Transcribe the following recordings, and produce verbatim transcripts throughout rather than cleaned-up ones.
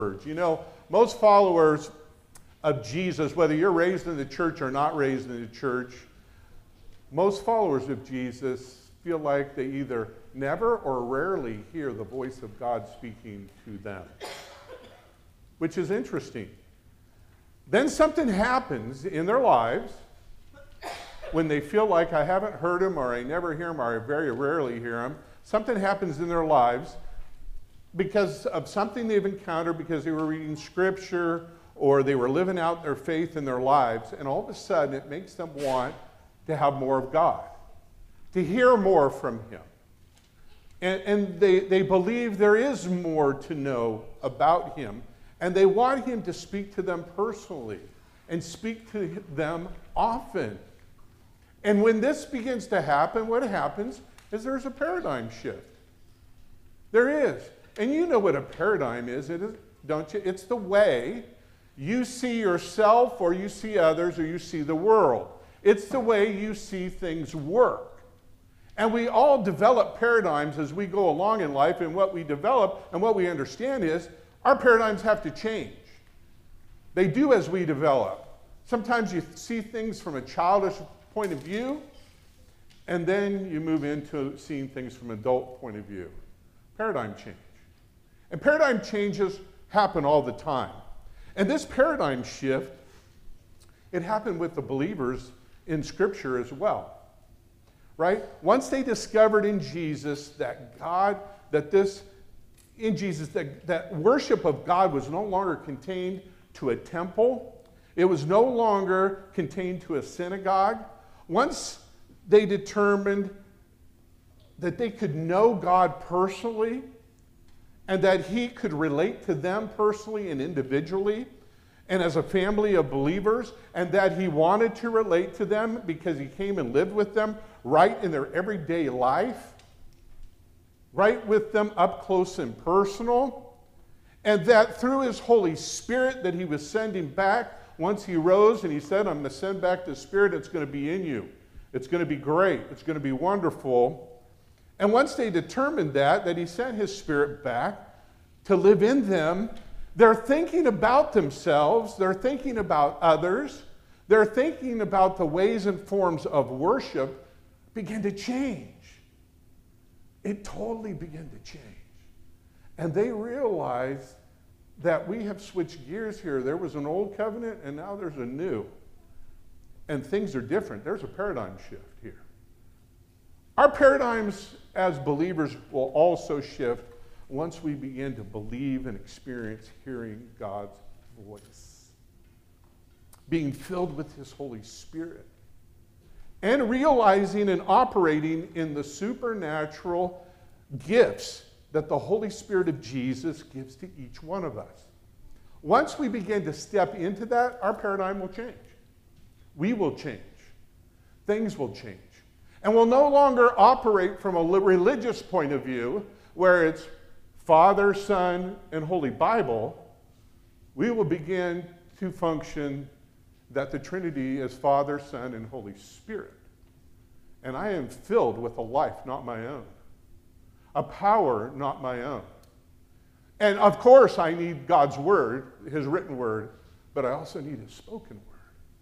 You know, most followers of Jesus, whether you're raised in the church or not raised in the church, most followers of Jesus feel like they either never or rarely hear the voice of God speaking to them, which is interesting. Then something happens in their lives when they feel like I haven't heard him, or I never hear him, or I very rarely hear him. Something happens in their lives because of something they've encountered, because they were reading scripture or they were living out their faith in their lives, and all of a sudden it makes them want to have more of God, to hear more from him. And, and they, they believe there is more to know about him, and they want him to speak to them personally and speak to them often. And when this begins to happen, what happens is there's a paradigm shift. There is. And you know what a paradigm is, it is, don't you? It's the way you see yourself, or you see others, or you see the world. It's the way you see things work. And we all develop paradigms as we go along in life, and what we develop and what we understand is our paradigms have to change. They do as we develop. Sometimes you see things from a childish point of view, and then you move into seeing things from an adult point of view. Paradigm change. And paradigm changes happen all the time. And this paradigm shift, it happened with the believers in Scripture as well, right? Once they discovered in Jesus that God, that this, in Jesus, that, that worship of God was no longer contained to a temple. It was no longer contained to a synagogue. Once they determined that they could know God personally, and that he could relate to them personally and individually, and as a family of believers, and that he wanted to relate to them because he came and lived with them right in their everyday life, right with them up close and personal, and that through his Holy Spirit that he was sending back, once he rose and he said, I'm going to send back the Spirit, it's going to be in you. It's going to be great. It's going to be wonderful. And once they determined that, that he sent his Spirit back to live in them, they're thinking about themselves, they're thinking about others, they're thinking about the ways and forms of worship begin to change. It totally began to change. And they realized that we have switched gears here. There was an old covenant and now there's a new. And things are different. There's a paradigm shift here. Our paradigms as believers will also shift once we begin to believe and experience hearing God's voice, being filled with his Holy Spirit, and realizing and operating in the supernatural gifts that the Holy Spirit of Jesus gives to each one of us. Once we begin to step into that, our paradigm will change. We will change. Things will change. And we'll no longer operate from a religious point of view where it's Father, Son, and Holy Bible. We will begin to function that the Trinity is Father, Son, and Holy Spirit. And I am filled with a life not my own, a power not my own. And of course I need God's word, his written word, but I also need his spoken word.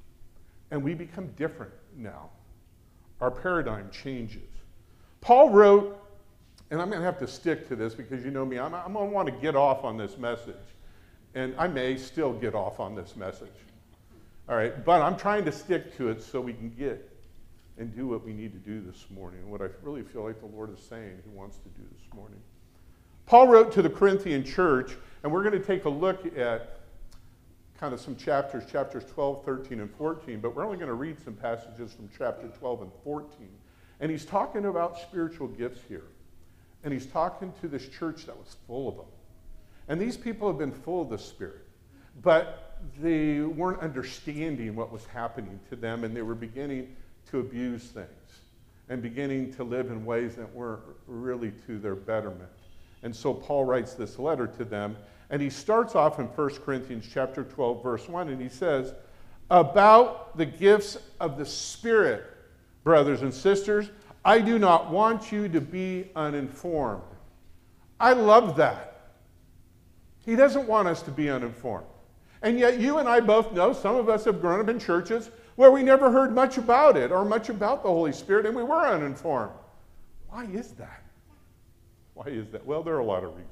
And we become different now. Our paradigm changes. Paul wrote, and I'm going to have to stick to this because you know me, I'm, I'm going to want to get off on this message. And I may still get off on this message. All right, but I'm trying to stick to it so we can get and do what we need to do this morning, and what I really feel like the Lord is saying he wants to do this morning. Paul wrote to the Corinthian church, and we're going to take a look at kind of some chapters, chapters twelve, thirteen, and fourteen, but we're only going to read some passages from chapter twelve and fourteen. And he's talking about spiritual gifts here. And he's talking to this church that was full of them. And these people have been full of the Spirit, but they weren't understanding what was happening to them, and they were beginning to abuse things and beginning to live in ways that weren't really to their betterment. And so Paul writes this letter to them. And he starts off in First Corinthians chapter twelve, verse one, and he says, about the gifts of the Spirit, brothers and sisters, I do not want you to be uninformed. I love that. He doesn't want us to be uninformed. And yet you and I both know, some of us have grown up in churches where we never heard much about it or much about the Holy Spirit, and we were uninformed. Why is that? Why is that? Well, there are a lot of reasons.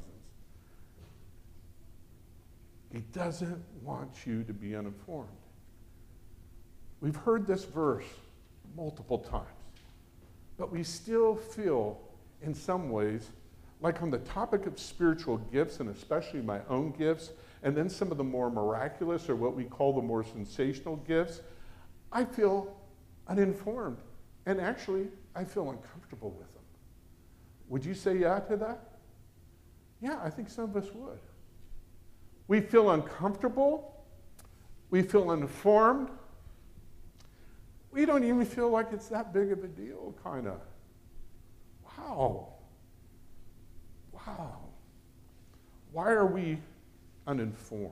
He doesn't want you to be uninformed. We've heard this verse multiple times, but we still feel, in some ways, like on the topic of spiritual gifts, and especially my own gifts, and then some of the more miraculous, or what we call the more sensational gifts, I feel uninformed. And actually, I feel uncomfortable with them. Would you say yeah to that? Yeah, I think some of us would. We feel uncomfortable. We feel uninformed. We don't even feel like it's that big of a deal, kind of. Wow. Wow. Why are we uninformed?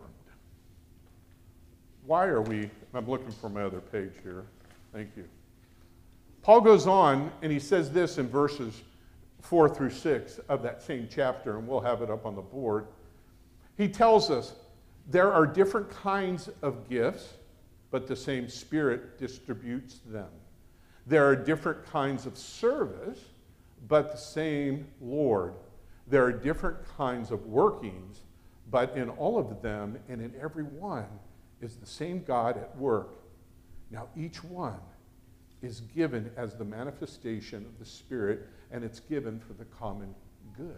Why are we, I'm looking for my other page here. Thank you. Paul goes on and he says this in verses four through six of that same chapter, and we'll have it up on the board. He tells us there are different kinds of gifts, but the same Spirit distributes them. There are different kinds of service, but the same Lord. There are different kinds of workings, but in all of them and in every one is the same God at work. Now each one is given as the manifestation of the Spirit, and it's given for the common good.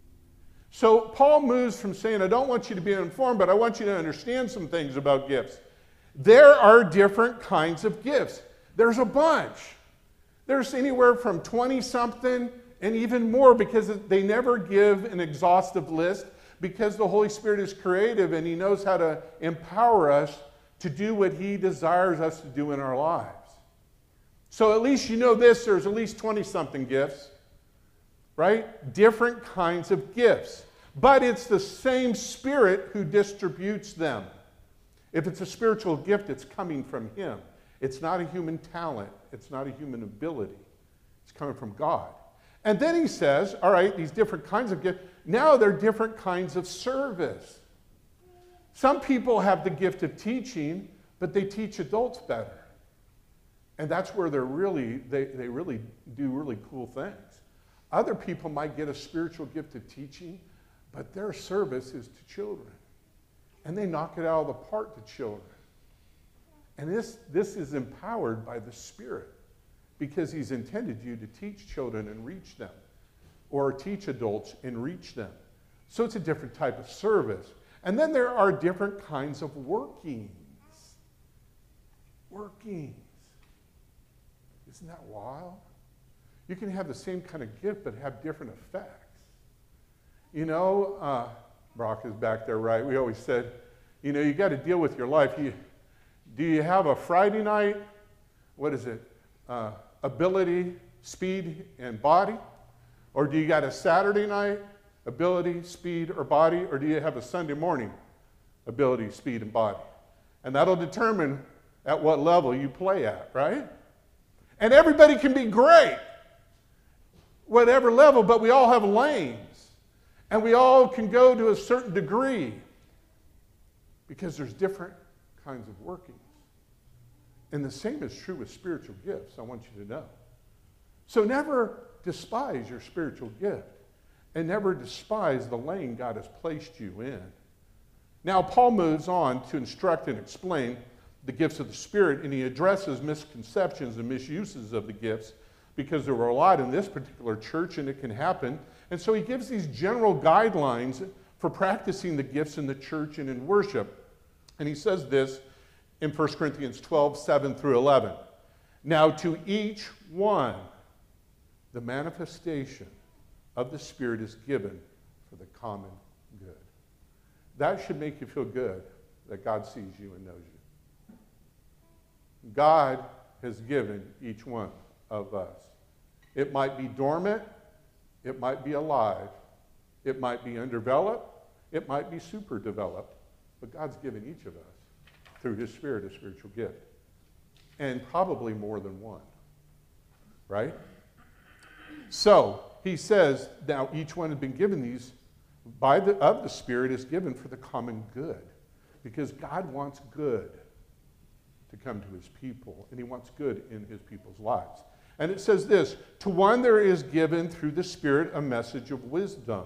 So Paul moves from saying, I don't want you to be uninformed, but I want you to understand some things about gifts. There are different kinds of gifts. There's a bunch. There's anywhere from twenty-something and even more, because they never give an exhaustive list, because the Holy Spirit is creative and he knows how to empower us to do what he desires us to do in our lives. So at least you know this, there's at least twenty-something gifts, right? Different kinds of gifts. But it's the same Spirit who distributes them. If it's a spiritual gift, it's coming from him. It's not a human talent. It's not a human ability. It's coming from God. And then he says, all right, these different kinds of gifts, now they're different kinds of service. Some people have the gift of teaching, but they teach adults better. And that's where they're really, they, they really do really cool things. Other people might get a spiritual gift of teaching, but their service is to children. And they knock it out of the park to children. And this, this is empowered by the Spirit, because he's intended you to teach children and reach them, or teach adults and reach them. So it's a different type of service. And then there are different kinds of workings. Workings. Isn't that wild? You can have the same kind of gift, but have different effects. You know, uh, Brock is back there, right? We always said, you know, you got to deal with your life. You, do you have a Friday night, what is it, uh, ability, speed, and body? Or do you got a Saturday night, ability, speed, or body? Or do you have a Sunday morning, ability, speed, and body? And that'll determine at what level you play at, right? And everybody can be great, whatever level, but we all have lanes. And we all can go to a certain degree, because there's different kinds of workings. And the same is true with spiritual gifts, I want you to know. So never despise your spiritual gift, and never despise the lane God has placed you in. Now, Paul moves on to instruct and explain the gifts of the Spirit, and he addresses misconceptions and misuses of the gifts, because there were a lot in this particular church, and it can happen. And so he gives these general guidelines for practicing the gifts in the church and in worship. And he says this in First Corinthians twelve, seven through eleven. Now to each one, the manifestation of the Spirit is given for the common good. That should make you feel good that God sees you and knows you. God has given each one of us. It might be dormant, it might be alive, it might be undeveloped, it might be super developed, but God's given each of us, through his Spirit, a spiritual gift. And probably more than one, right? So he says, now each one has been given these by the, of the Spirit is given for the common good. Because God wants good to come to his people, and he wants good in his people's lives. And it says this, to one there is given through the Spirit a message of wisdom.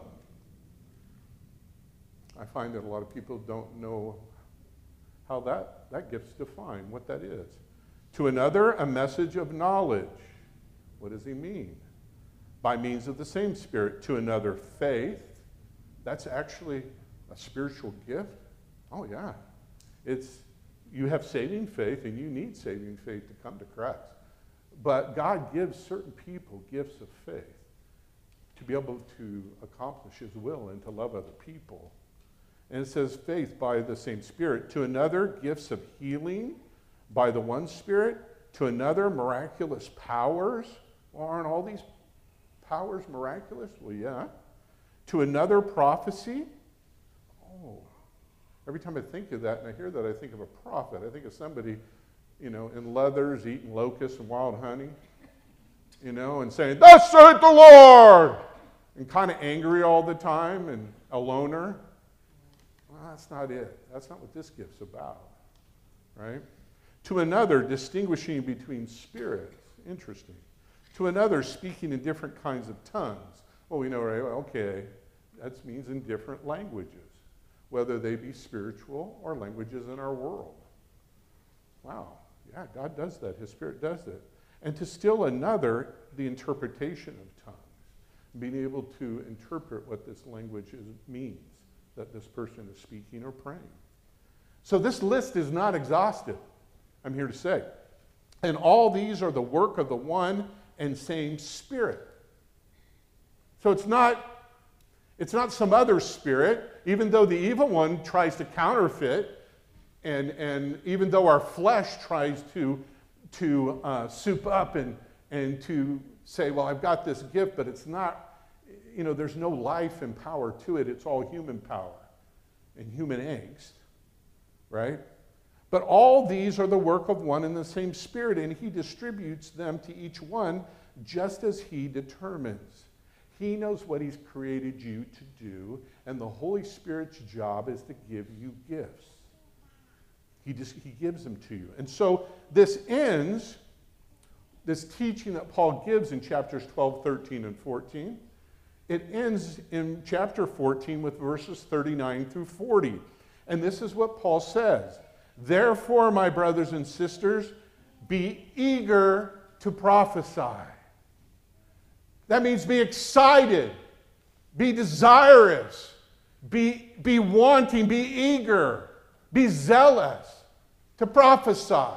I find that a lot of people don't know how that, that gift's defined, what that is. To another, a message of knowledge. What does he mean? By means of the same Spirit. To another, faith. That's actually a spiritual gift. Oh, yeah. It's, you have saving faith, and you need saving faith to come to Christ. But God gives certain people gifts of faith to be able to accomplish his will and to love other people. And it says faith by the same Spirit. To another, gifts of healing by the one Spirit. To another, miraculous powers. Well, aren't all these powers miraculous? Well, yeah. To another, prophecy. Oh, every time I think of that and I hear that, I think of a prophet. I think of somebody, you know, in leathers, eating locusts and wild honey, you know, and saying, thus saith the Lord, and kind of angry all the time and a loner. Well, that's not it. That's not what this gift's about, right? To another, distinguishing between spirits. Interesting. To another, speaking in different kinds of tongues. Well, we know, right? Okay, that means in different languages, whether they be spiritual or languages in our world. Wow. Yeah, God does that. His Spirit does it. And to still another, the interpretation of tongues. Being able to interpret what this language is, means that this person is speaking or praying. So this list is not exhaustive, I'm here to say. And all these are the work of the one and same Spirit. So it's not, it's not some other spirit, even though the evil one tries to counterfeit, and, and even though our flesh tries to, to uh, soup up and, and to say, well, I've got this gift, but it's not, you know, there's no life and power to it. It's all human power and human angst, right? But all these are the work of one and the same Spirit, and he distributes them to each one just as he determines. He knows what he's created you to do, and the Holy Spirit's job is to give you gifts. He just, he gives them to you. And so this ends, this teaching that Paul gives in chapters twelve, thirteen, and fourteen, it ends in chapter fourteen with verses thirty-nine through forty. And this is what Paul says. Therefore, my brothers and sisters, be eager to prophesy. That means be excited, be desirous, be, be wanting, be eager, be zealous to prophesy.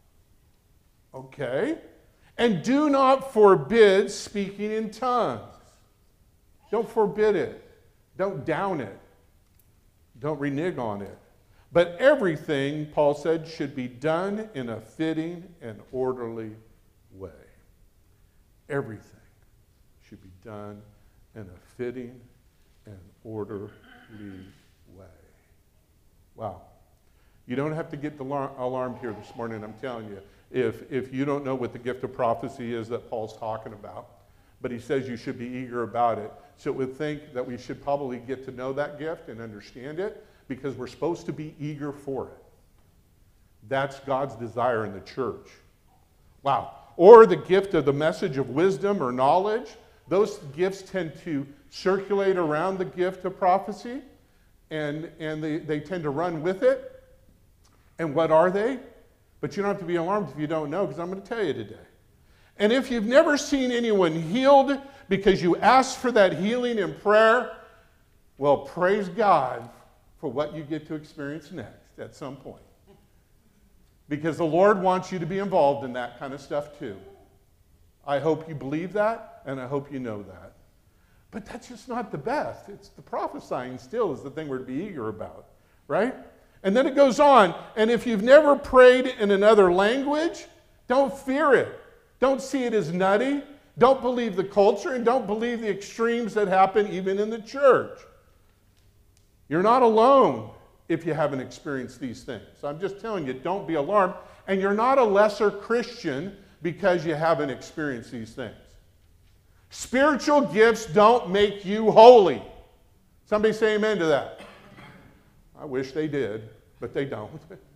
Okay? And do not forbid speaking in tongues. Don't forbid it. Don't down it. Don't renege on it. But everything, Paul said, should be done in a fitting and orderly way. Everything should be done in a fitting and orderly way. Wow. You don't have to get alarmed here this morning, I'm telling you, if, if you don't know what the gift of prophecy is that Paul's talking about. But he says you should be eager about it. So it would think that we should probably get to know that gift and understand it, because we're supposed to be eager for it. That's God's desire in the church. Wow. Or the gift of the message of wisdom or knowledge. Those gifts tend to circulate around the gift of prophecy, and, and they, they tend to run with it. And what are they? But you don't have to be alarmed if you don't know, because I'm going to tell you today. And if you've never seen anyone healed because you asked for that healing in prayer, well, praise God for what you get to experience next at some point. Because the Lord wants you to be involved in that kind of stuff too. I hope you believe that, and I hope you know that. But that's just not the best. It's the prophesying still is the thing we're to be eager about, right? And then it goes on, and if you've never prayed in another language, don't fear it. Don't see it as nutty. Don't believe the culture, and don't believe the extremes that happen even in the church. You're not alone if you haven't experienced these things. So I'm just telling you, don't be alarmed. And you're not a lesser Christian because you haven't experienced these things. Spiritual gifts don't make you holy. Somebody say amen to that. I wish they did, but they don't.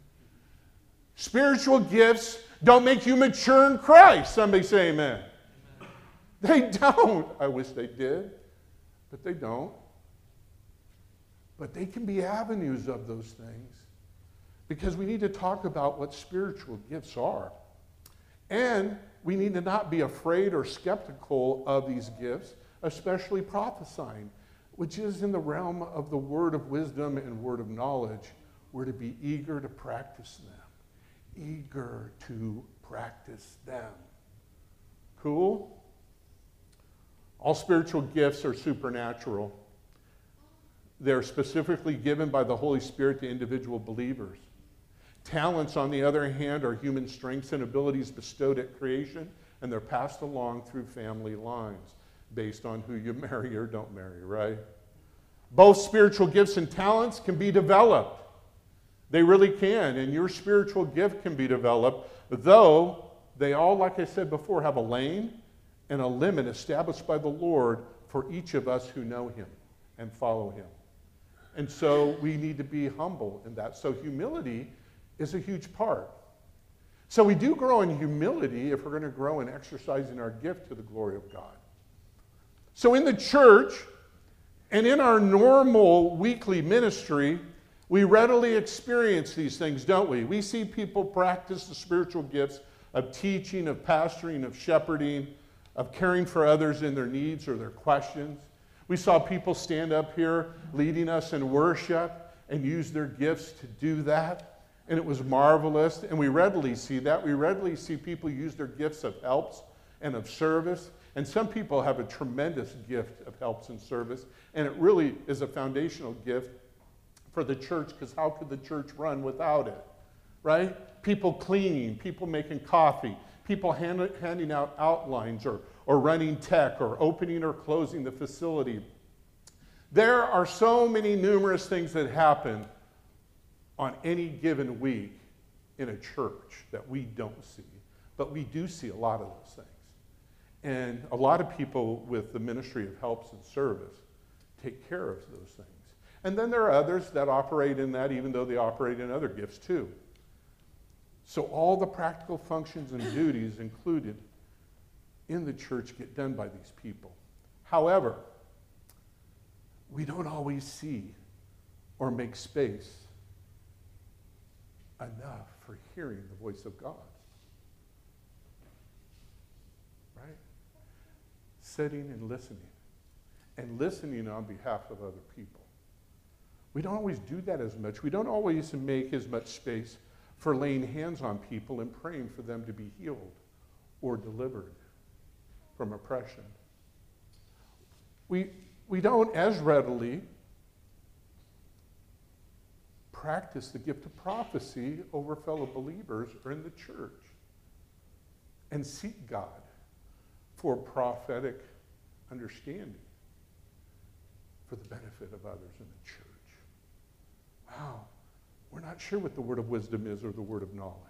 Spiritual gifts don't make you mature in Christ. Somebody say amen. They don't. I wish they did, but they don't. But they can be avenues of those things, because we need to talk about what spiritual gifts are. And we need to not be afraid or skeptical of these gifts, especially prophesying, which is in the realm of the word of wisdom and word of knowledge. We're to be eager to practice them. Eager to practice them. Cool? All spiritual gifts are supernatural. They're specifically given by the Holy Spirit to individual believers. Talents, on the other hand, are human strengths and abilities bestowed at creation, and they're passed along through family lines based on who you marry or don't marry, right? Both spiritual gifts and talents can be developed. They really can, and your spiritual gift can be developed, though they all, like I said before, have a lane and a limit established by the Lord for each of us who know him and follow him. And so we need to be humble in that. So humility is a huge part. So we do grow in humility if we're going to grow in exercising our gift to the glory of God. So in the church and in our normal weekly ministry, we readily experience these things, don't we? We see people practice the spiritual gifts of teaching, of pastoring, of shepherding, of caring for others in their needs or their questions. We saw people stand up here leading us in worship and use their gifts to do that. And it was marvelous. And we readily see that. We readily see people use their gifts of helps and of service. And some people have a tremendous gift of helps and service. And it really is a foundational gift for the church, because how could the church run without it? Right? People cleaning, people making coffee, people hand, handing out outlines, or, or running tech, or opening or closing the facility. There are so many numerous things that happen on any given week in a church that we don't see. But we do see a lot of those things. And a lot of people with the ministry of helps and service take care of those things. And then there are others that operate in that, even though they operate in other gifts too. So all the practical functions and duties included in the church get done by these people. However, we don't always see or make space enough for hearing the voice of God. Right? Sitting and listening. And listening on behalf of other people. We don't always do that as much. We don't always make as much space for laying hands on people and praying for them to be healed or delivered from oppression. We, we don't as readily practice the gift of prophecy over fellow believers or in the church and seek God for prophetic understanding for the benefit of others in the church. Wow, we're not sure what the word of wisdom is or the word of knowledge.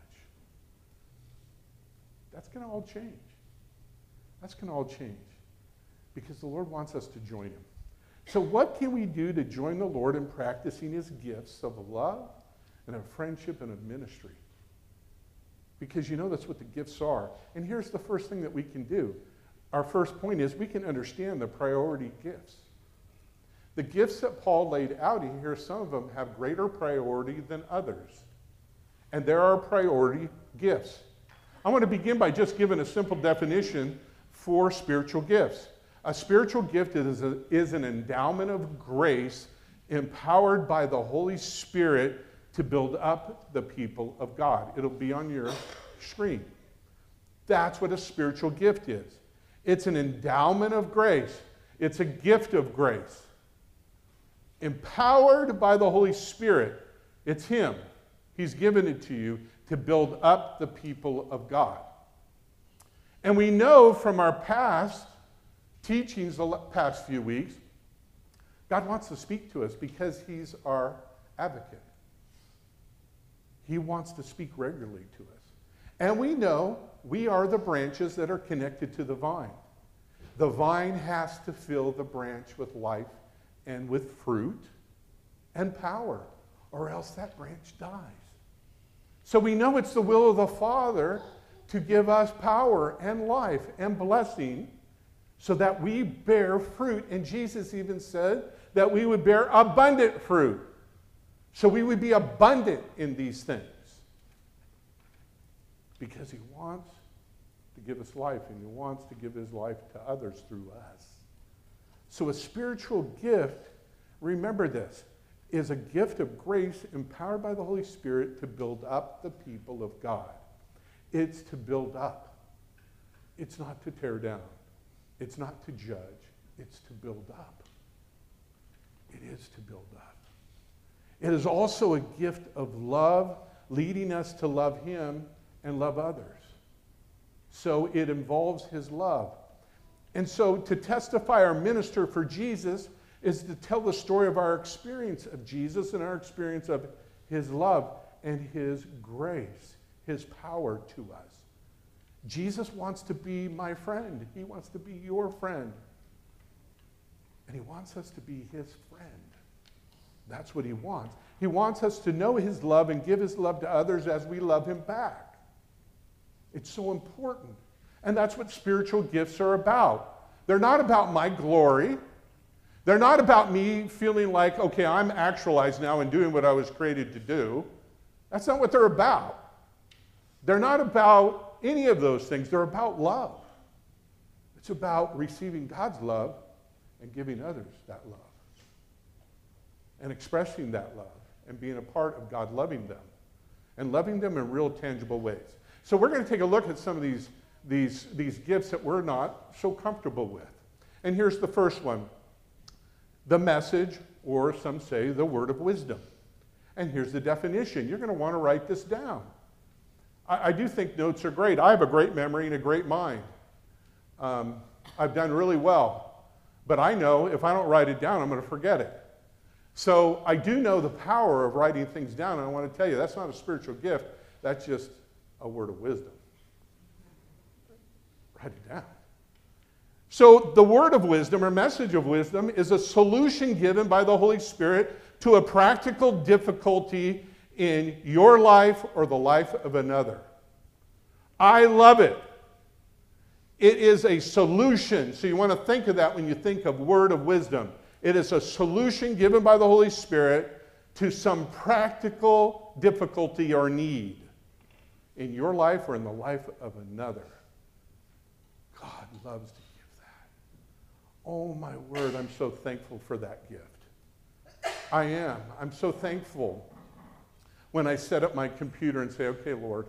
That's going to all change. That's going to all change because the Lord wants us to join him. So what can we do to join the Lord in practicing his gifts of love and of friendship and of ministry? Because you know that's what the gifts are. And here's the first thing that we can do. Our first point is we can understand the priority gifts. The gifts that Paul laid out in here, some of them have greater priority than others. And there are priority gifts. I want to begin by just giving a simple definition for spiritual gifts. A spiritual gift is, a, is an endowment of grace empowered by the Holy Spirit to build up the people of God. It'll be on your screen. That's what a spiritual gift is. It's an endowment of grace. It's a gift of grace. Empowered by the Holy Spirit. It's him. He's given it to you to build up the people of God. And we know from our past teachings the past few weeks, God wants to speak to us because he's our advocate. He wants to speak regularly to us. And we know we are the branches that are connected to the vine. The vine has to fill the branch with life and with fruit and power, or else that branch dies. So we know it's the will of the Father to give us power and life and blessing so that we bear fruit. And Jesus even said that we would bear abundant fruit. So we would be abundant in these things. Because he wants to give us life, and he wants to give his life to others through us. So a spiritual gift, remember this, is a gift of grace empowered by the Holy Spirit to build up the people of God. It's to build up. It's not to tear down. It's not to judge. It's to build up. It is to build up. It is also a gift of love, leading us to love him and love others. So it involves his love. And so to testify or minister for Jesus is to tell the story of our experience of Jesus and our experience of his love and his grace, his power to us. Jesus wants to be my friend. He wants to be your friend. And he wants us to be his friend. That's what he wants. He wants us to know his love and give his love to others as we love him back. It's so important. And that's what spiritual gifts are about. They're not about my glory. They're not about me feeling like, okay, I'm actualized now and doing what I was created to do. That's not what they're about. They're not about any of those things. They're about love. It's about receiving God's love and giving others that love. And expressing that love and being a part of God loving them. And loving them in real tangible ways. So we're going to take a look at some of these, these, these gifts that we're not so comfortable with. And here's the first one. The message, or some say the word of wisdom. And here's the definition. You're going to want to write this down. I, I do think notes are great. I have a great memory and a great mind. Um, I've done really well. But I know if I don't write it down, I'm going to forget it. So I do know the power of writing things down, and I want to tell you, that's not a spiritual gift. That's just a word of wisdom. Write it down. So the word of wisdom or message of wisdom is a solution given by the Holy Spirit to a practical difficulty in your life or the life of another. I love it. It is a solution. So you want to think of that when you think of word of wisdom. It is a solution given by the Holy Spirit to some practical difficulty or need in your life or in the life of another. God loves to give that. Oh my word, I'm so thankful for that gift. I am. I'm so thankful when I set up my computer and say, okay, Lord,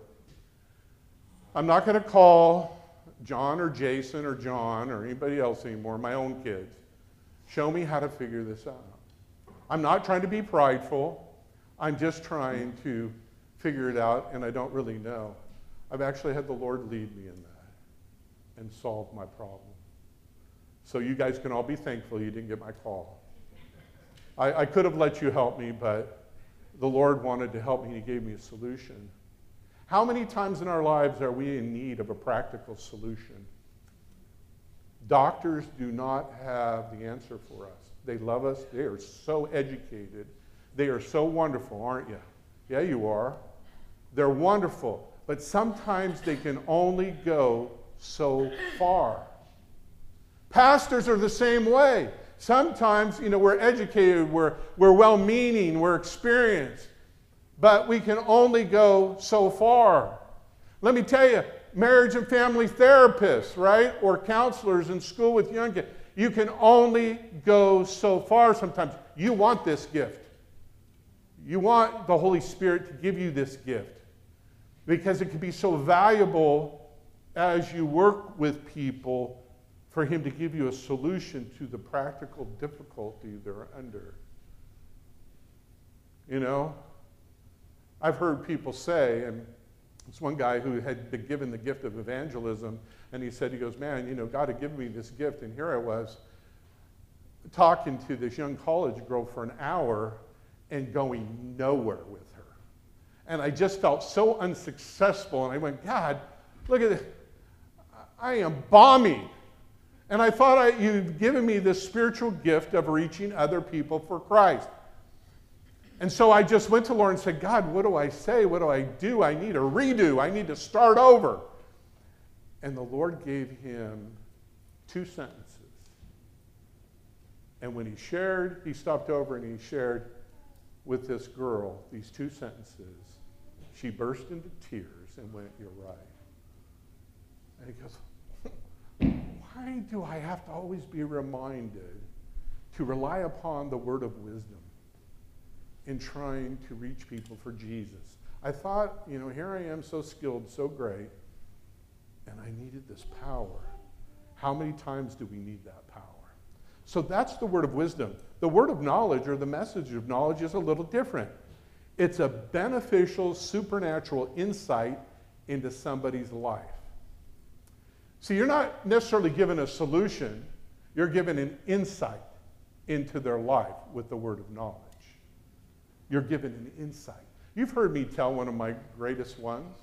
I'm not going to call John or Jason or John or anybody else anymore, my own kids. Show me how to figure this out. I'm not trying to be prideful. I'm just trying to figure it out, and I don't really know. I've actually had the Lord lead me in that and solve my problem. So you guys can all be thankful you didn't get my call. I, I could have let you help me, but the Lord wanted to help me. He gave me a solution. How many times in our lives are we in need of a practical solution? Doctors do not have the answer for us. They love us. They are so educated. They are so wonderful, aren't you? Yeah, you are. They're wonderful. But sometimes they can only go so far. Pastors are the same way. Sometimes, you know, we're educated, we're, we're well-meaning, we're experienced. But we can only go so far. Let me tell you, marriage and family therapists, right? Or counselors in school with young kids. You can only go so far sometimes. You want this gift. You want the Holy Spirit to give you this gift because it can be so valuable as you work with people for him to give you a solution to the practical difficulty they're under. You know, I've heard people say, and it's one guy who had been given the gift of evangelism, and he said, he goes, man, you know, God had given me this gift, and here I was talking to this young college girl for an hour and going nowhere with her. And I just felt so unsuccessful, and I went, God, look at this. I am bombing. And I thought I, you'd given me this spiritual gift of reaching other people for Christ. And so I just went to Lord and said, God, what do I say? What do I do? I need a redo. I need to start over. And the Lord gave him two sentences. And when he shared, he stopped over and he shared with this girl these two sentences. She burst into tears and went, you're right. And he goes, why do I have to always be reminded to rely upon the word of wisdom in trying to reach people for Jesus? I thought, you know, here I am so skilled, so great, and I needed this power. How many times do we need that power? So that's the word of wisdom. The word of knowledge, or the message of knowledge, is a little different. It's a beneficial, supernatural insight into somebody's life. See, you're not necessarily given a solution. You're given an insight into their life with the word of knowledge. You're given an insight. You've heard me tell one of my greatest ones.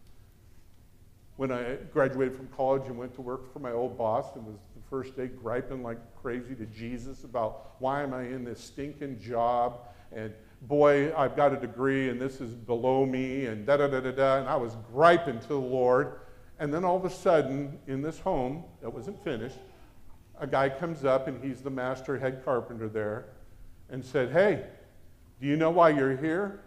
When I graduated from college and went to work for my old boss, and was the first day griping like crazy to Jesus about why am I in this stinking job, and boy, I've got a degree and this is below me, and da da da da da, and I was griping to the Lord. And then all of a sudden, in this home that wasn't finished, a guy comes up, and he's the master head carpenter there, and said, hey, do you know why you're here?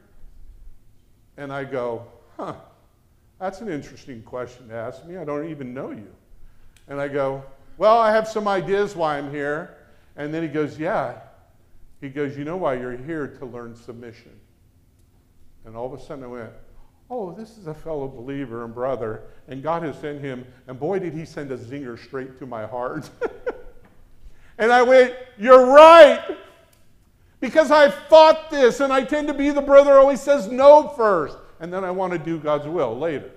And I go, huh, that's an interesting question to ask me. I don't even know you. And I go, well, I have some ideas why I'm here. And then he goes, yeah. He goes, you know why you're here? To learn submission. And all of a sudden I went, oh, this is a fellow believer and brother, and God has sent him, and boy, did he send a zinger straight to my heart. And I went, you're right, because I fought this, and I tend to be the brother who always says no first, and then I want to do God's will later.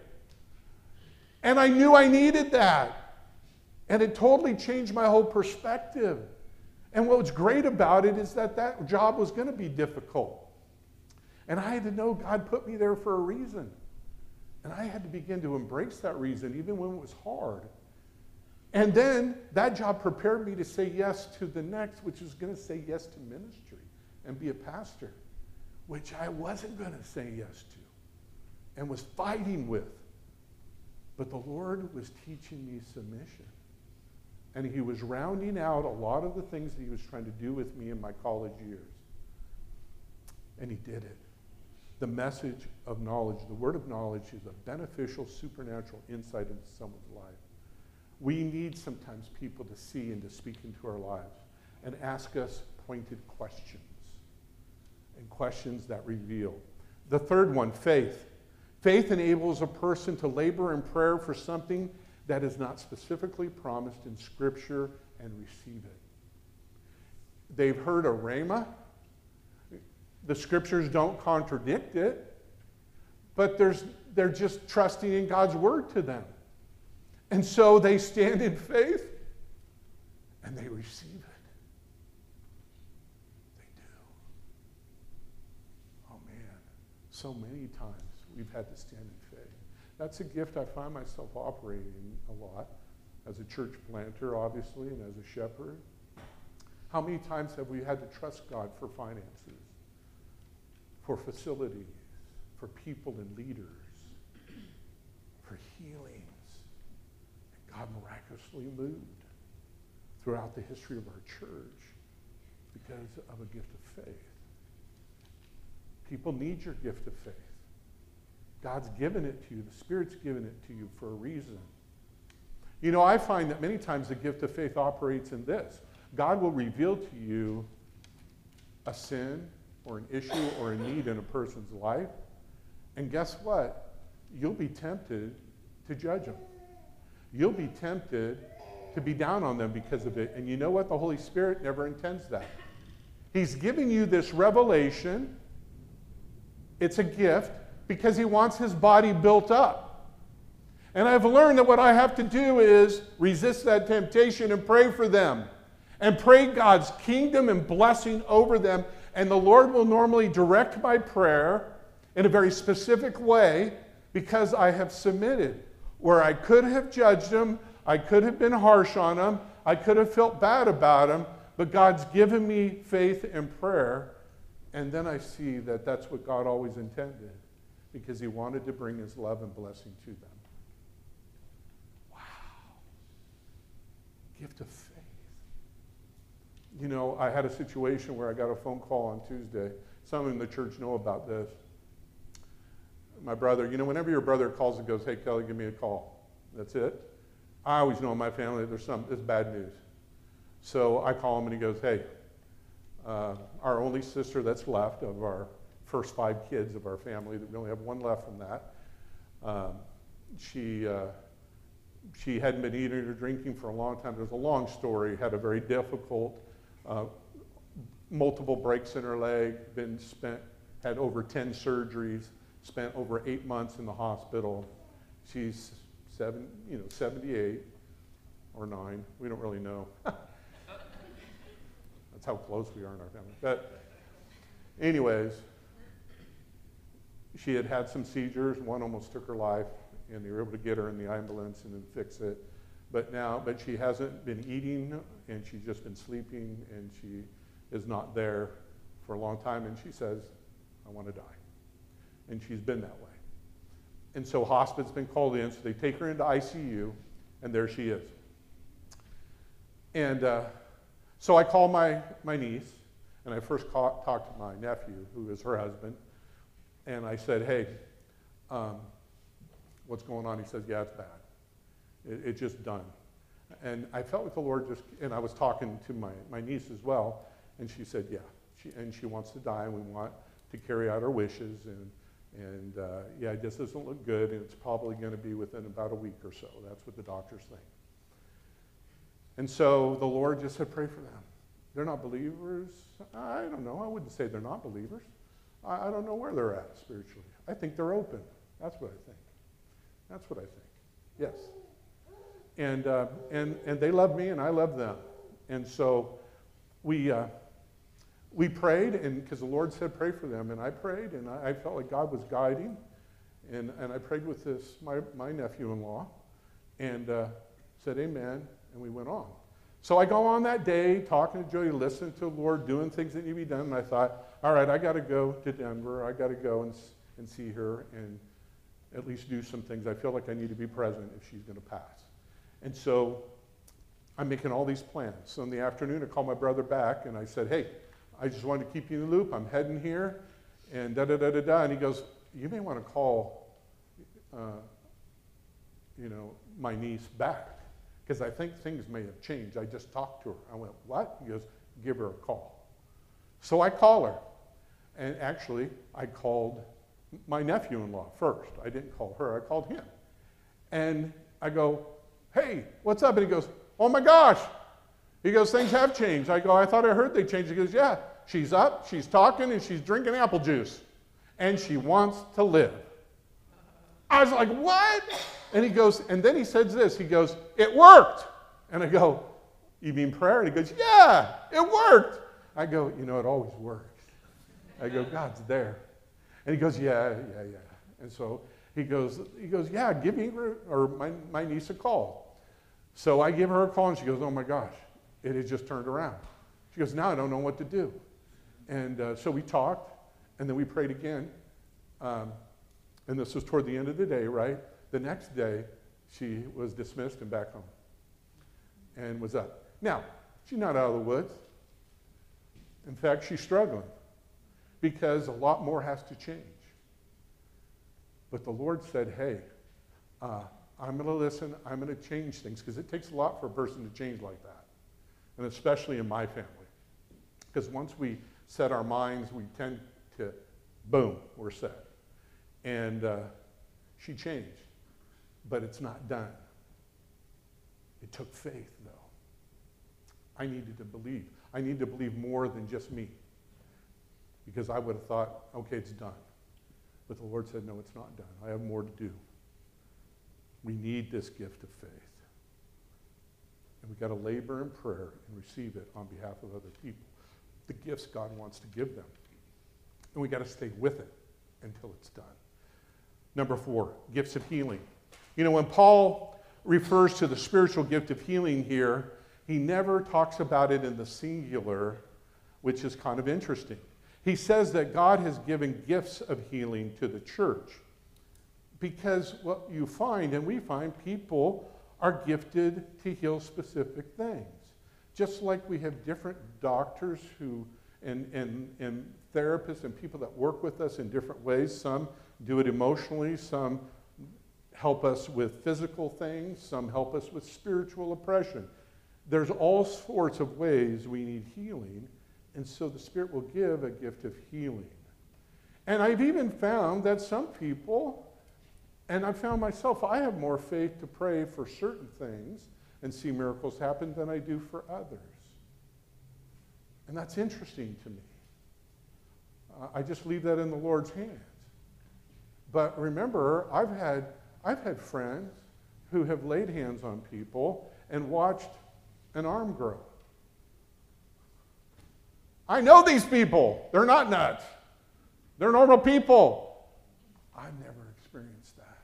And I knew I needed that, and it totally changed my whole perspective. And what was great about it is that that job was going to be difficult. And I had to know God put me there for a reason. And I had to begin to embrace that reason, even when it was hard. And then that job prepared me to say yes to the next, which was going to say yes to ministry and be a pastor, which I wasn't going to say yes to and was fighting with. But the Lord was teaching me submission. And he was rounding out a lot of the things that he was trying to do with me in my college years. And he did it. The message of knowledge, the word of knowledge, is a beneficial, supernatural insight into someone's life. We need sometimes people to see and to speak into our lives and ask us pointed questions, and questions that reveal. The third one, faith. Faith enables a person to labor in prayer for something that is not specifically promised in Scripture and receive it. They've heard a rhema. The Scriptures don't contradict it, but there's, they're just trusting in God's word to them. And so they stand in faith and they receive it. They do. Oh man, so many times we've had to stand in faith. That's a gift I find myself operating a lot as a church planter, obviously, and as a shepherd. How many times have we had to trust God for finances, for facilities, for people and leaders, for healings? And God miraculously moved throughout the history of our church because of a gift of faith. People need your gift of faith. God's given it to you. The Spirit's given it to you for a reason. You know, I find that many times the gift of faith operates in this. God will reveal to you a sin or an issue or a need in a person's life. And guess what? You'll be tempted to judge them. You'll be tempted to be down on them because of it. And you know what? The Holy Spirit never intends that. He's giving you this revelation. It's a gift because he wants his body built up. And I've learned that what I have to do is resist that temptation and pray for them. And pray God's kingdom and blessing over them. And the Lord will normally direct my prayer in a very specific way because I have submitted. Where I could have judged them, I could have been harsh on them, I could have felt bad about him, but God's given me faith and prayer. And then I see that that's what God always intended, because he wanted to bring his love and blessing to them. Wow. Gift of faith. You know, I had a situation where I got a phone call on Tuesday. Some in the church know about this. My brother, you know, whenever your brother calls and goes, hey, Kelly, give me a call. That's it. I always know in my family there's some, it's bad news. So I call him and he goes, hey, uh, our only sister that's left of our first five kids of our family, that we only have one left from that, um, she, uh, she hadn't been eating or drinking for a long time. It was a long story, had a very difficult, uh, multiple breaks in her leg, been spent, had over ten surgeries, spent over eight months in the hospital. She's seven, you know, seventy-eight or nine. We don't really know. That's how close we are in our family. But anyways, she had had some seizures. One almost took her life, and they were able to get her in the ambulance and then fix it. But now, but she hasn't been eating, and she's just been sleeping, and she is not there for a long time. And she says, I want to die. And she's been that way. And so hospice has been called in, so they take her into I C U, and there she is. And uh, so I call my, my niece, and I first call, talked to my nephew, who is her husband, and I said, hey, um, what's going on? He says, yeah, it's bad. It, it's just done. And I felt like the Lord just, and I was talking to my, my niece as well, and she said, yeah, she, and she wants to die, and we want to carry out her wishes, and And uh, yeah, it just doesn't look good, and it's probably going to be within about a week or so. That's what the doctors think. And so the Lord just said, pray for them. They're not believers. I don't know. I wouldn't say they're not believers. I, I don't know where they're at spiritually. I think they're open. That's what I think. That's what I think. Yes. And uh, and and they love me, and I love them. And so we. Uh, We prayed, and because the Lord said pray for them, and I prayed, and I, I felt like God was guiding, and, and I prayed with this my, my nephew-in-law, and uh, said amen, and we went on. So I go on that day, talking to Jody, listening to the Lord, doing things that need to be done, and I thought, all right, I got to go to Denver. I got to go and, and see her and at least do some things. I feel like I need to be present if she's going to pass. And so I'm making all these plans. So in the afternoon, I called my brother back, and I said, hey, I just wanted to keep you in the loop. I'm heading here, and da-da-da-da-da. And he goes, you may want to call, uh, you know, my niece back, because I think things may have changed. I just talked to her. I went, what? He goes, give her a call. So I call her, and actually, I called my nephew-in-law first. I didn't call her. I called him. And I go, hey, what's up? And he goes, oh, my gosh. He goes, things have changed. I go, I thought I heard they changed. He goes, yeah. She's up, she's talking, and she's drinking apple juice. And she wants to live. I was like, what? And he goes, and then he says this. He goes, it worked. And I go, you mean prayer? And he goes, yeah, it worked. I go, you know, it always works. I go, God's there. And he goes, yeah, yeah, yeah. And so he goes, he goes, yeah, give me or my, my niece a call. So I give her a call, and she goes, oh my gosh, it had just turned around. She goes, now I don't know what to do. And uh, so we talked, and then we prayed again. Um, and this was toward the end of the day, right? The next day, she was dismissed and back home and was up. Now, she's not out of the woods. In fact, she's struggling because a lot more has to change. But the Lord said, hey, uh, I'm going to listen. I'm going to change things, because it takes a lot for a person to change like that, and especially in my family. Because once we set our minds, we tend to, boom, we're set. And uh, she changed, but it's not done. It took faith, though. I needed to believe. I need to believe more than just me, because I would have thought, okay, it's done. But the Lord said, no, it's not done. I have more to do. We need this gift of faith. And we've got to labor in prayer and receive it on behalf of other people. The gifts God wants to give them. And we got to stay with it until it's done. Number four, gifts of healing. You know, when Paul refers to the spiritual gift of healing here, he never talks about it in the singular, which is kind of interesting. He says that God has given gifts of healing to the church. Because what you find, and we find, people are gifted to heal specific things. Just like we have different doctors who, and, and, and therapists and people that work with us in different ways. Some do it emotionally, some help us with physical things, some help us with spiritual oppression. There's all sorts of ways we need healing, and so the Spirit will give a gift of healing. And I've even found that some people, and I've found myself, I have more faith to pray for certain things and see miracles happen than I do for others. And that's interesting to me. Uh, I just leave that in the Lord's hands. But remember, I've had, I've had friends who have laid hands on people and watched an arm grow. I know these people. They're not nuts. They're normal people. I've never experienced that.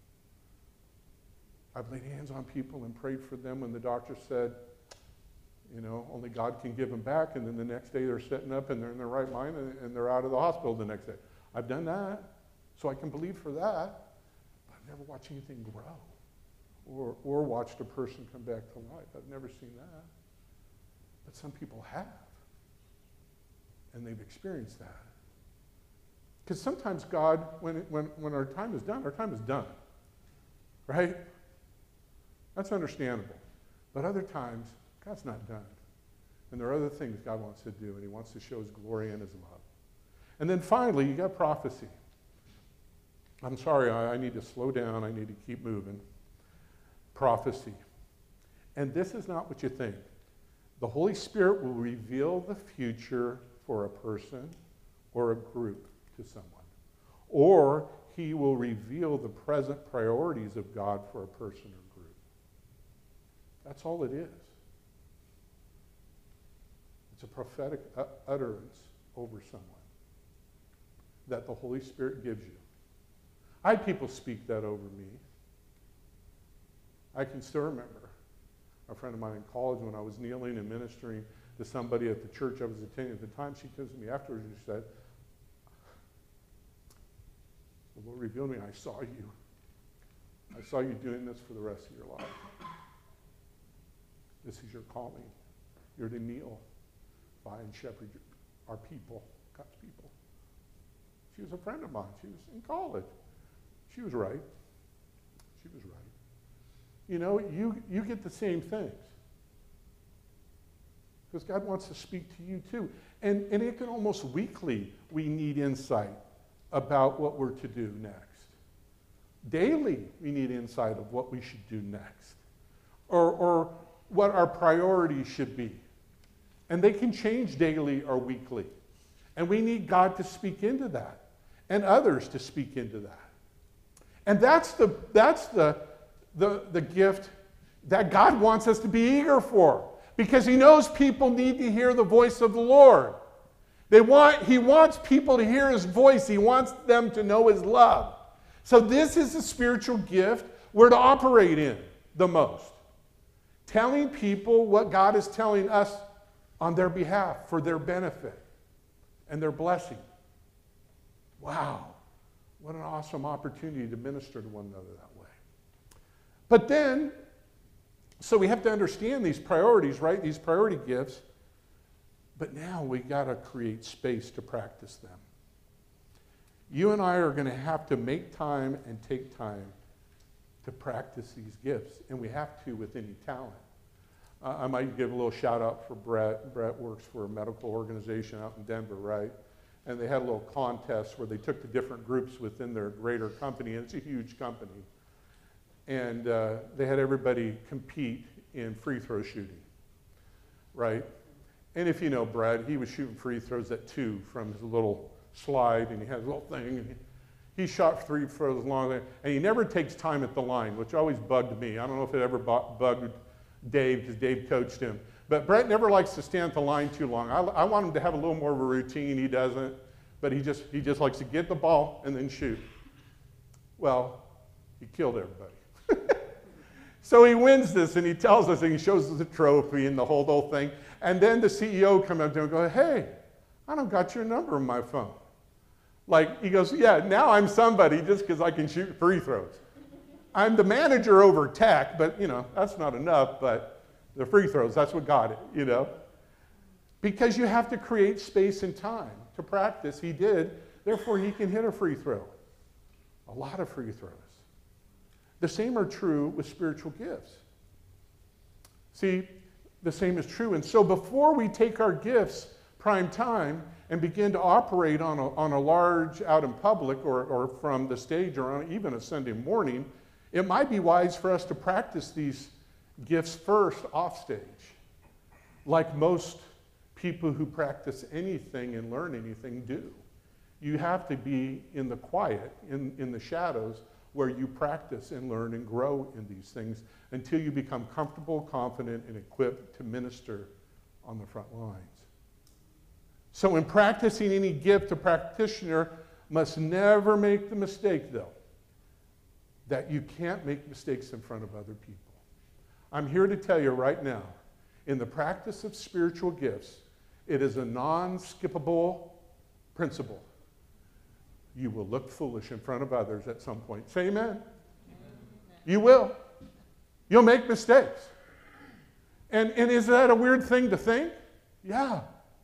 I've laid hands on people and prayed for them when the doctor said, you know, only God can give them back, and then the next day they're sitting up and they're in their right mind and, and they're out of the hospital the next day. I've done that, so I can believe for that, but I've never watched anything grow or, or watched a person come back to life. I've never seen that. But some people have, and they've experienced that. Because sometimes God, when, it, when, when our time is done, our time is done, right? That's understandable. But other times, God's not done. And there are other things God wants to do, and he wants to show his glory and his love. And then finally, you got prophecy. I'm sorry, I, I need to slow down. I need to keep moving. Prophecy. And this is not what you think. The Holy Spirit will reveal the future for a person or a group to someone. Or he will reveal the present priorities of God for a person or group. That's all it is. It's a prophetic utterance over someone that the Holy Spirit gives you. I had people speak that over me. I can still remember a friend of mine in college when I was kneeling and ministering to somebody at the church I was attending at the time. She comes to me afterwards and she said, the Lord revealed to me, I saw you. I saw you doing this for the rest of your life. This is your calling. You're to kneel by and shepherd our people, God's people. She was a friend of mine. She was in college. She was right. She was right. You know, you, you get the same things. Because God wants to speak to you too. And, and it can almost weekly, we need insight about what we're to do next. Daily, we need insight of what we should do next. Or, or what our priorities should be. And they can change daily or weekly. And we need God to speak into that. And others to speak into that. And that's the, that's the, the, the gift that God wants us to be eager for. Because he knows people need to hear the voice of the Lord. They want, he wants people to hear his voice. He wants them to know his love. So this is the spiritual gift we're to operate in the most. Telling people what God is telling us on their behalf, for their benefit and their blessing. Wow, what an awesome opportunity to minister to one another that way. But then, so we have to understand these priorities, right? These priority gifts. But now we got to create space to practice them. You and I are going to have to make time and take time to practice these gifts. And we have to with any talent. Uh, I might give a little shout out for Brett. Brett works for a medical organization out in Denver, right? And they had a little contest where they took the different groups within their greater company, and it's a huge company. And uh, they had everybody compete in free throw shooting, right? And if you know Brett, he was shooting free throws at two from his little slide, and he had a little thing. And he shot three throws long, and he never takes time at the line, which always bugged me. I don't know if it ever bugged Dave, because Dave coached him. But Brett never likes to stand at the line too long. I, I want him to have a little more of a routine. He doesn't. But he just, he just likes to get the ball and then shoot. Well, he killed everybody. So he wins this, and he tells us, and he shows us the trophy and the whole, whole thing. And then the C E O comes up to him and goes, hey, I don't got your number on my phone. Like, he goes, yeah, now I'm somebody just because I can shoot free throws. I'm the manager over tech, but, you know, that's not enough, but the free throws, that's what got it, you know. Because you have to create space and time to practice. He did. Therefore, he can hit a free throw. A lot of free throws. The same are true with spiritual gifts. See, the same is true. And so before we take our gifts prime time and begin to operate on a, on a large out in public or, or from the stage or on even a Sunday morning, it might be wise for us to practice these gifts first off stage. Like most people who practice anything and learn anything do. You have to be in the quiet, in, in the shadows, where you practice and learn and grow in these things until you become comfortable, confident, and equipped to minister on the front lines. So in practicing any gift, a practitioner must never make the mistake, though, that you can't make mistakes in front of other people. I'm here to tell you right now, in the practice of spiritual gifts, it is a non-skippable principle. You will look foolish in front of others at some point. Say amen. Amen. You will. You'll make mistakes. And, and is that a weird thing to think? Yeah.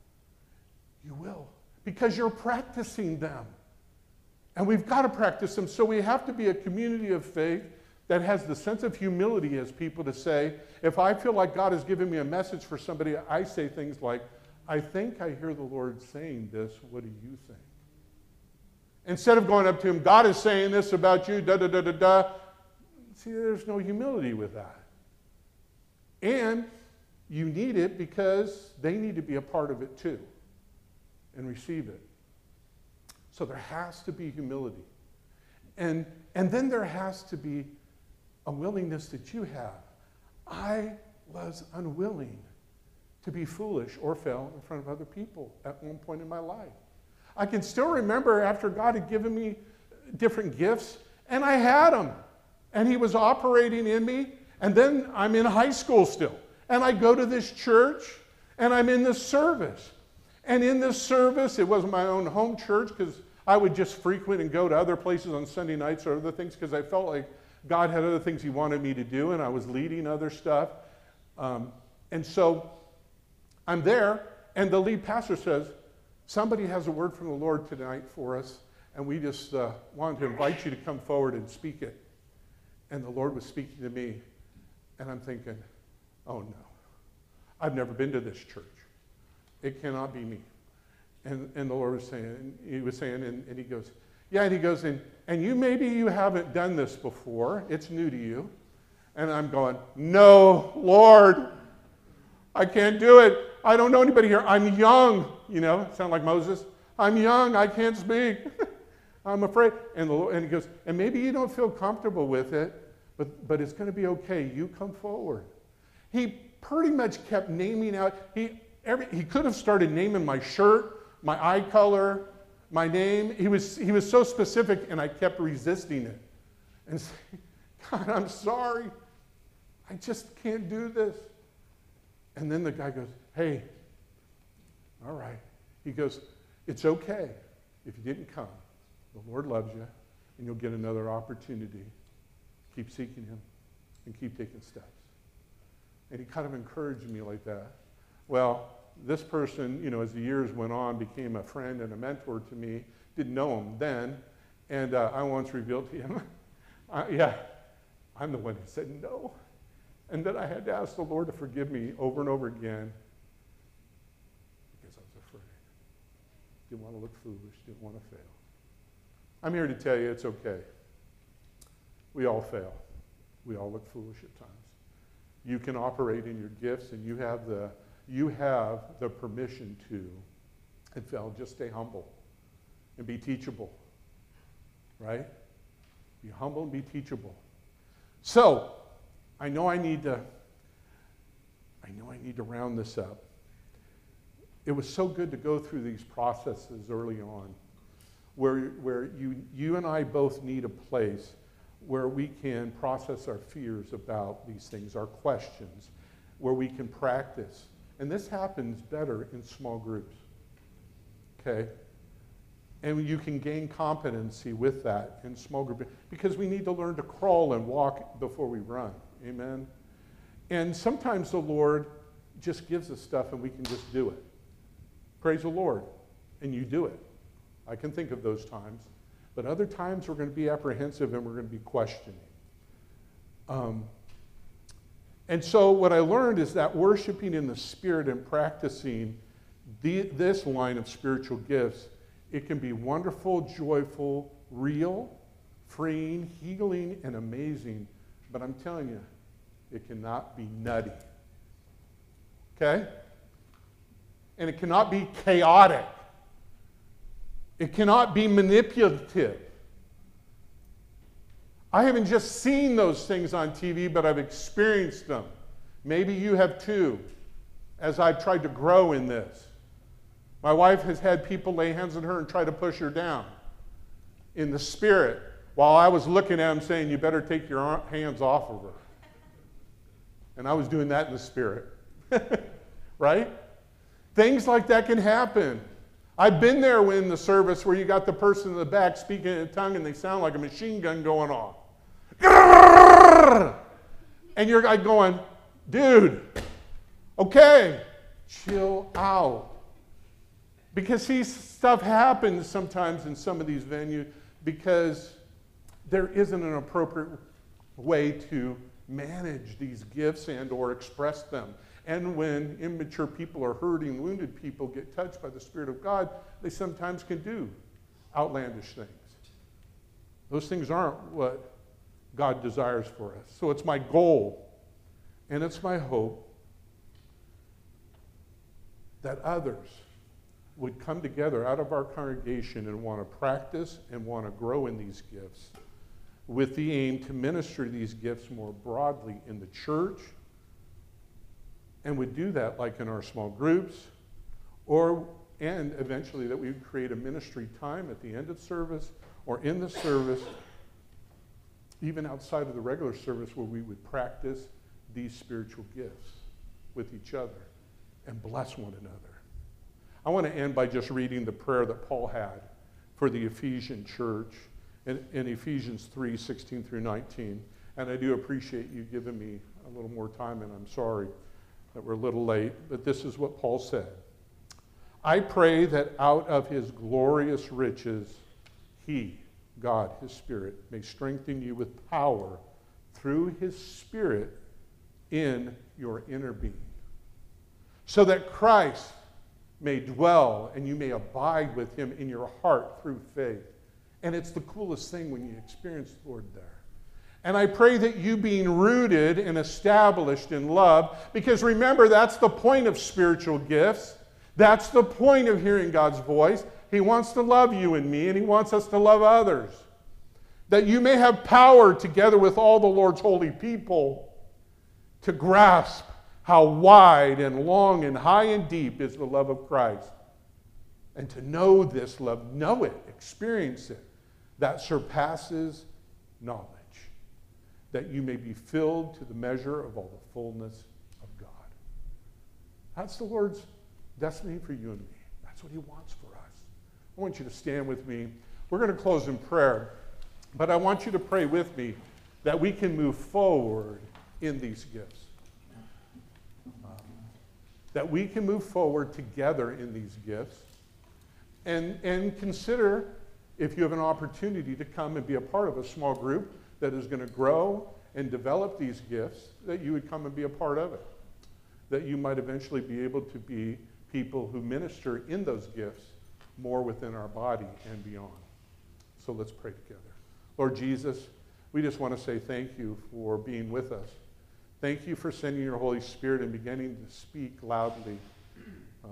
You will. Because you're practicing them. And we've got to practice them. So we have to be a community of faith that has the sense of humility as people to say, if I feel like God has given me a message for somebody, I say things like, I think I hear the Lord saying this. What do you think? Instead of going up to him, God is saying this about you, da da da da da. See, there's no humility with that. And you need it because they need to be a part of it too and receive it. So there has to be humility. And, and then there has to be a willingness that you have. I was unwilling to be foolish or fail in front of other people at one point in my life. I can still remember after God had given me different gifts, and I had them, and he was operating in me, and then I'm in high school still, and I go to this church, and I'm in this service. And in this service, it wasn't my own home church, because I would just frequent and go to other places on Sunday nights or other things, because I felt like God had other things he wanted me to do, and I was leading other stuff. Um, and so I'm there, and the lead pastor says, somebody has a word from the Lord tonight for us, and we just uh, wanted to invite you to come forward and speak it. And the Lord was speaking to me, and I'm thinking, oh no, I've never been to this church. It cannot be me. And, and the Lord was saying, he was saying, and, and he goes, yeah, and he goes, and, and you maybe you haven't done this before. It's new to you. And I'm going, no, Lord, I can't do it. I don't know anybody here. I'm young, you know, sound like Moses. I'm young, I can't speak. I'm afraid. And, the Lord, and he goes, and maybe you don't feel comfortable with it, but, but it's going to be okay. You come forward. He pretty much kept naming out. He, every, he could have started naming my shirt, my eye color, my name. He was, he was so specific, and I kept resisting it. And saying, God, I'm sorry. I just can't do this. And then the guy goes, hey, all right. He goes, it's okay if you didn't come. The Lord loves you, and you'll get another opportunity. Keep seeking him and keep taking steps. And he kind of encouraged me like that. Well, this person, you know, as the years went on, became a friend and a mentor to me. Didn't know him then. And uh, I once revealed to him, I, yeah, I'm the one who said no. And then I had to ask the Lord to forgive me over and over again because I was afraid. Didn't want to look foolish, didn't want to fail. I'm here to tell you it's okay. We all fail. We all look foolish at times. You can operate in your gifts, and you have the, you have the permission to and fail. Just stay humble and be teachable, right? Be humble and be teachable. So, I know I need to, I know I need to round this up. It was so good to go through these processes early on where, where you, you and I both need a place where we can process our fears about these things, our questions, where we can practice. And this happens better in small groups, okay? And you can gain competency with that in small groups because we need to learn to crawl and walk before we run, amen? And sometimes the Lord just gives us stuff and we can just do it. Praise the Lord, and you do it. I can think of those times. But other times we're going to be apprehensive and we're going to be questioning. Um, and so what I learned is that worshiping in the Spirit and practicing the, this line of spiritual gifts, it can be wonderful, joyful, real, freeing, healing, and amazing. But I'm telling you, it cannot be nutty. Okay? And it cannot be chaotic. It cannot be manipulative. I haven't just seen those things on T V, but I've experienced them. Maybe you have too, as I've tried to grow in this. My wife has had people lay hands on her and try to push her down in the Spirit, while I was looking at them saying, you better take your hands off of her. And I was doing that in the Spirit. Right? Things like that can happen. I've been there in the service where you got the person in the back speaking in a tongue and they sound like a machine gun going off. And you're like going, dude, okay, chill out. Because see, stuff happens sometimes in some of these venues because there isn't an appropriate way to manage these gifts and or express them. And when immature people or hurting, wounded people get touched by the Spirit of God, they sometimes can do outlandish things. Those things aren't what God desires for us. So it's my goal, and it's my hope, that others would come together out of our congregation and want to practice and want to grow in these gifts with the aim to minister these gifts more broadly in the church, and would do that like in our small groups, or and eventually that we would create a ministry time at the end of service or in the service, even outside of the regular service, where we would practice these spiritual gifts with each other and bless one another. I want to end by just reading the prayer that Paul had for the Ephesian church in, in Ephesians three, sixteen through nineteen. And I do appreciate you giving me a little more time, and I'm sorry that we're a little late, but this is what Paul said. I pray that out of his glorious riches, he, God, his Spirit, may strengthen you with power through his Spirit in your inner being, so that Christ may dwell and you may abide with him in your heart through faith. And it's the coolest thing when you experience the Lord there. And I pray that you, being rooted and established in love, because remember, that's the point of spiritual gifts. That's the point of hearing God's voice. He wants to love you and me, and he wants us to love others. That you may have power together with all the Lord's holy people to grasp how wide and long and high and deep is the love of Christ. And to know this love, know it, experience it, that surpasses knowledge. That you may be filled to the measure of all the fullness of God. That's the Lord's destiny for you and me. That's what he wants for us. I want you to stand with me. We're going to close in prayer, but I want you to pray with me that we can move forward in these gifts. Um, that we can move forward together in these gifts, and, and consider if you have an opportunity to come and be a part of a small group that is going to grow and develop these gifts, that you would come and be a part of it. That you might eventually be able to be people who minister in those gifts more within our body and beyond. So let's pray together. Lord Jesus, we just want to say thank you for being with us. Thank you for sending your Holy Spirit and beginning to speak loudly, uh,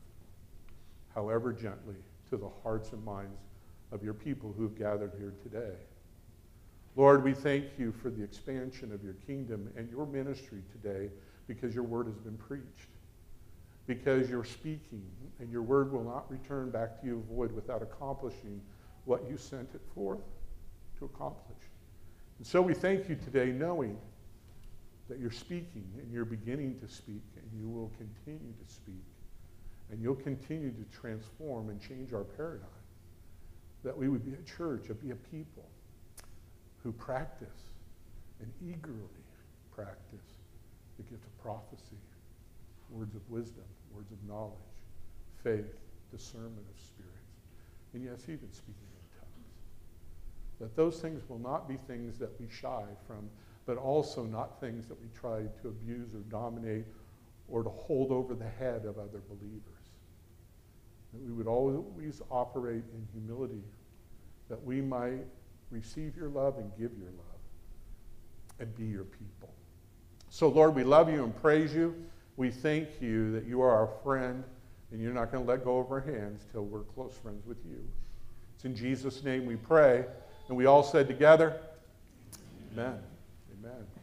however gently, to the hearts and minds of your people who have gathered here today. Lord, we thank you for the expansion of your kingdom and your ministry today, because your word has been preached, because you're speaking, and your word will not return back to you void without accomplishing what you sent it forth to accomplish. And so we thank you today, knowing that you're speaking and you're beginning to speak, and you will continue to speak, and you'll continue to transform and change our paradigm, that we would be a church, be a people who practice and eagerly practice the gift of prophecy, words of wisdom, words of knowledge, faith, discernment of spirits, and yes, even speaking in tongues. That those things will not be things that we shy from, but also not things that we try to abuse or dominate or to hold over the head of other believers. That we would always operate in humility, that we might receive your love and give your love and be your people. So, Lord, we love you and praise you. We thank you that you are our friend, and you're not going to let go of our hands till we're close friends with you. It's in Jesus' name we pray. And we all said together, amen. Amen.